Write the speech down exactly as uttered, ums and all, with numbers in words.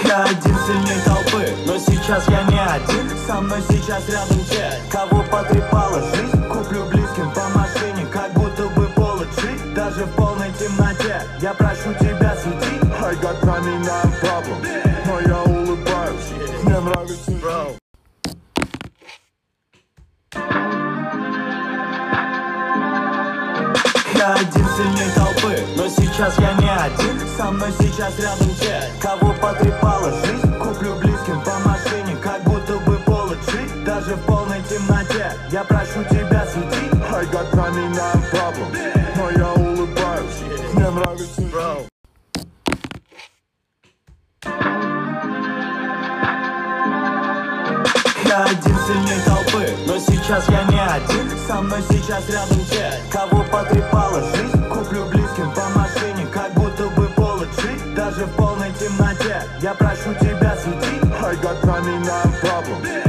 Я один сильней толпы, но сейчас я не один. Со мной сейчас рядом те, кого потрепала жизнь. Куплю близким по машине, как будто бы полыджи. Даже в полной темноте я прошу тебя, свети. I got ninety-nine problems, но я улыбаюсь, мне нравится раунд. Я один сильней толпы, но сейчас я не один. Со мной сейчас рядом те, кого потрепала жизнь. Куплю близким по машине, как будто бы полыджи. Даже в полной темноте я прошу тебя, свети. I got ninety-nine problems, но я улыбаюсь, мне нравится раунд. Я один сильней толпы, но сейчас я не один. Со мной сейчас рядом те, кого потрепала жизнь. Куплю близким по машине, как будто бы полыджи. Даже в полной темноте я прошу тебя, свети. I got ninety-nine problems,